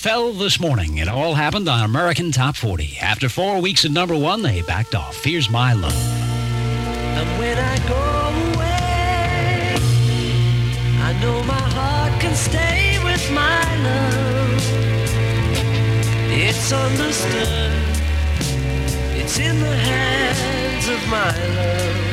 fell this morning. It all happened on American Top 40. After 4 weeks at number one, they backed off. Here's My Love. And when I go away, I know my heart can stay with my love. It's understood. It's in the hands of my love.